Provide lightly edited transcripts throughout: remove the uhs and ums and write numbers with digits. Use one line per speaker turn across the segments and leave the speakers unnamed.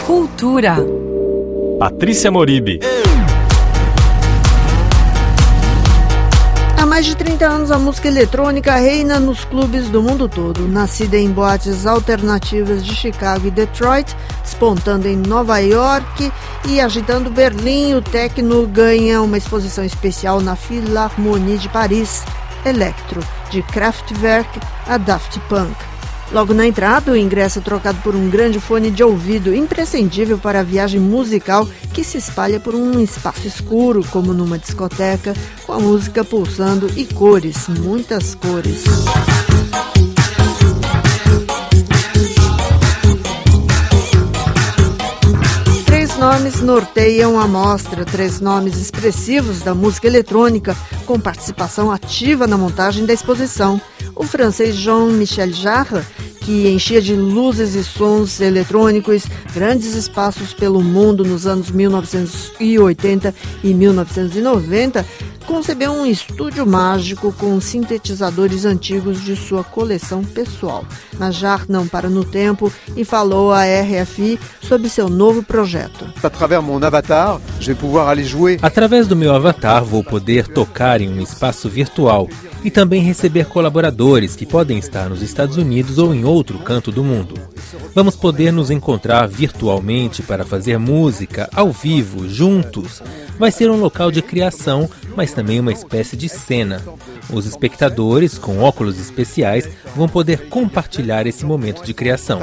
Cultura.
Patrícia Moribe.
Há mais de 30 anos, a música eletrônica reina nos clubes do mundo todo. Nascida em boates alternativas de Chicago e Detroit, despontando em Nova York e agitando Berlim, o techno ganha uma exposição especial na Philharmonie de Paris. Electro, de Kraftwerk a Daft Punk. Logo na entrada, o ingresso é trocado por um grande fone de ouvido, imprescindível para a viagem musical que se espalha por um espaço escuro, como numa discoteca, com a música pulsando e cores, muitas cores. Três nomes norteiam a mostra, 3 nomes expressivos da música eletrônica, com participação ativa na montagem da exposição. O francês Jean-Michel Jarre, que enchia de luzes e sons eletrônicos grandes espaços pelo mundo nos anos 1980 e 1990, concebeu um estúdio mágico com sintetizadores antigos de sua coleção pessoal. Mas Jarre não para no tempo e falou à RFI sobre seu novo projeto.
Através do meu avatar, vou poder tocar em um espaço virtual e também receber colaboradores que podem estar nos Estados Unidos ou em outro canto do mundo. Vamos poder nos encontrar virtualmente para fazer música ao vivo, juntos. Vai ser um local de criação, mas também uma espécie de cena. Os espectadores, com óculos especiais, vão poder compartilhar esse momento de criação.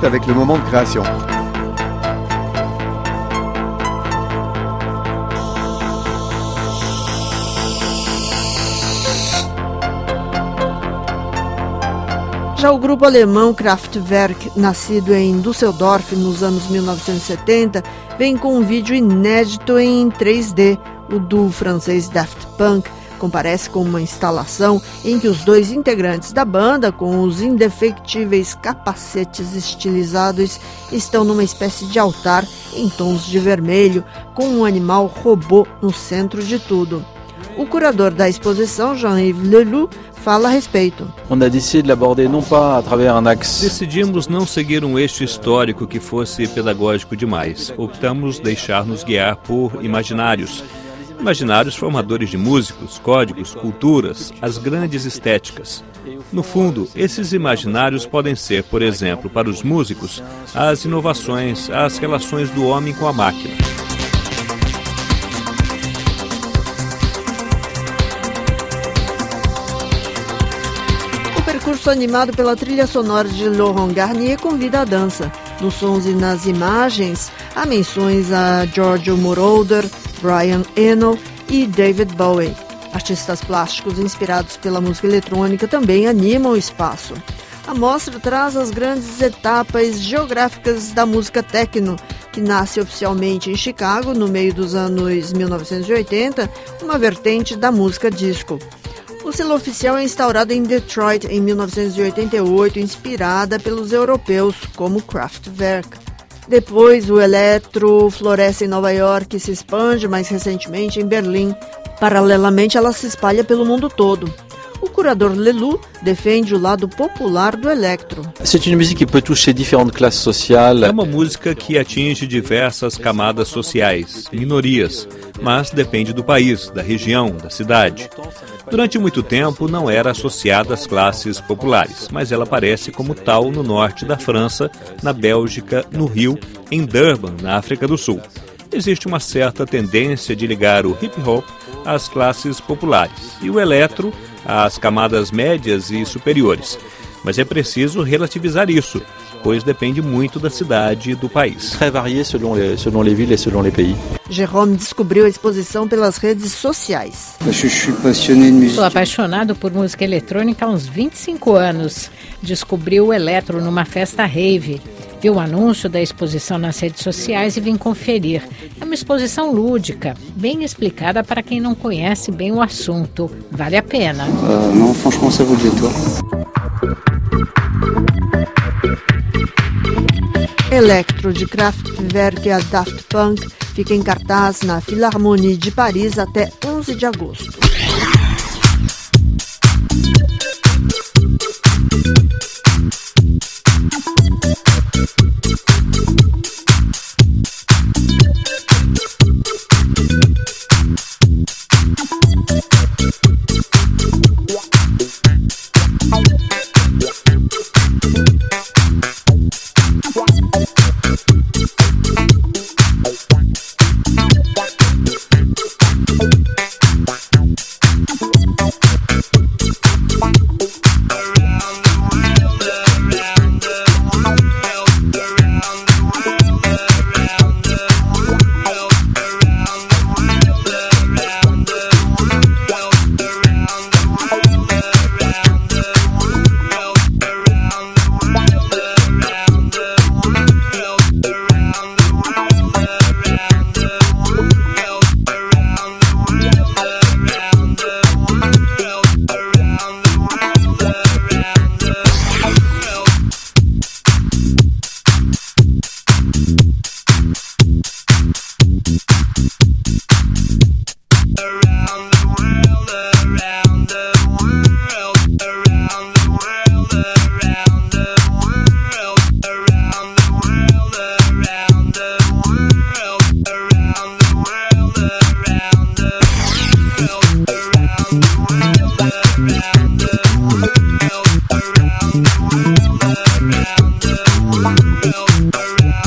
Já o grupo alemão Kraftwerk, nascido em Düsseldorf nos anos 1970, vem com um vídeo inédito em 3D. O duo francês Daft Punk comparece com uma instalação em que os 2 integrantes da banda, com os indefectíveis capacetes estilizados, estão numa espécie de altar em tons de vermelho, com um animal robô no centro de tudo. O curador da exposição, Jean-Yves Leloup, fala a respeito.
Decidimos não seguir um eixo histórico que fosse pedagógico demais. Optamos deixar-nos guiar por imaginários. Imaginários formadores de músicos, códigos, culturas, as grandes estéticas. No fundo, esses imaginários podem ser, por exemplo, para os músicos, as inovações, as relações do homem com a máquina.
O percurso animado pela trilha sonora de Laurent Garnier convida a dança. Nos sons e nas imagens, há menções a Giorgio Moroder, Brian Eno e David Bowie. Artistas plásticos inspirados pela música eletrônica também animam o espaço. A mostra traz as grandes etapas geográficas da música techno, que nasce oficialmente em Chicago no meio dos anos 1980, uma vertente da música disco. O selo oficial é instaurado em Detroit em 1988, inspirada pelos europeus como Kraftwerk. Depois, o eletro floresce em Nova York e se expande mais recentemente em Berlim. Paralelamente, ela se espalha pelo mundo todo. O curador Leloup defende o lado popular do electro.
É uma música que atinge diversas camadas sociais, minorias, mas depende do país, da região, da cidade. Durante muito tempo não era associada às classes populares, mas ela aparece como tal no norte da França, na Bélgica, no Rio, em Durban, na África do Sul. Existe uma certa tendência de ligar o hip-hop às classes populares e o eletro às camadas médias e superiores. Mas é preciso relativizar isso, pois depende muito da cidade e do país.
Jérôme descobriu a exposição pelas redes sociais.
Sou apaixonado por música eletrônica há uns 25 anos. Descobri o eletro numa festa rave. Vi o anúncio da exposição nas redes sociais e vim conferir. É uma exposição lúdica, bem explicada para quem não conhece bem o assunto. Vale a pena.
Não, franchement, ça vaut le détour.
Electro, de Kraftwerk a Daft Punk, fica em cartaz na Philharmonie de Paris até 11 de agosto.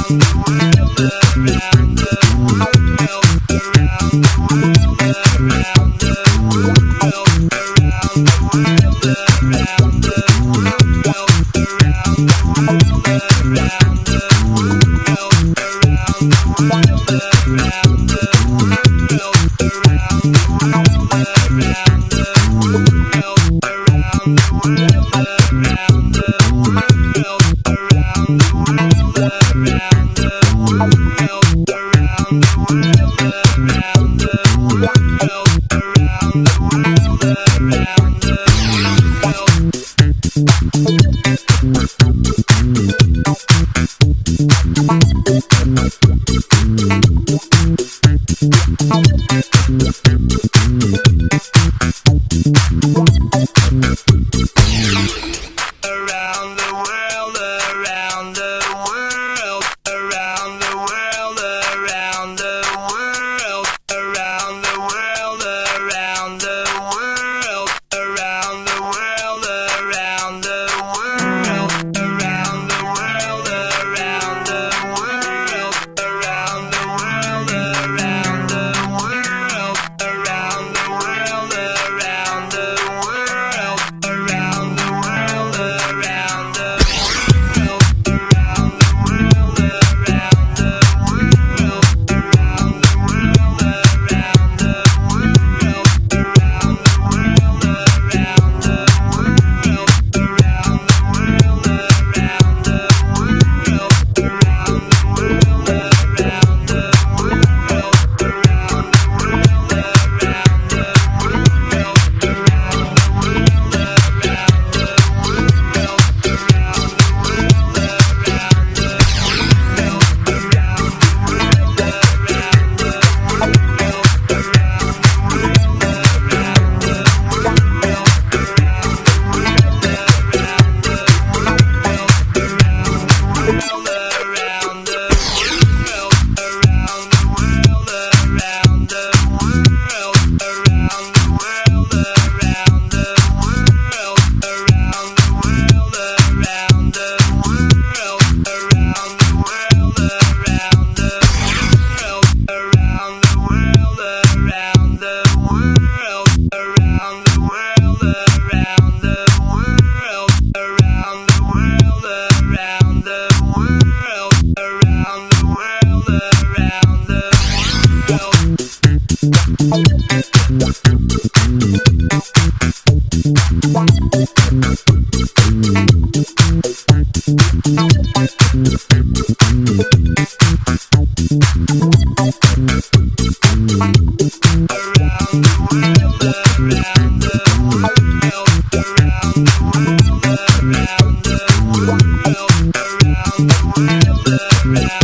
Around the world,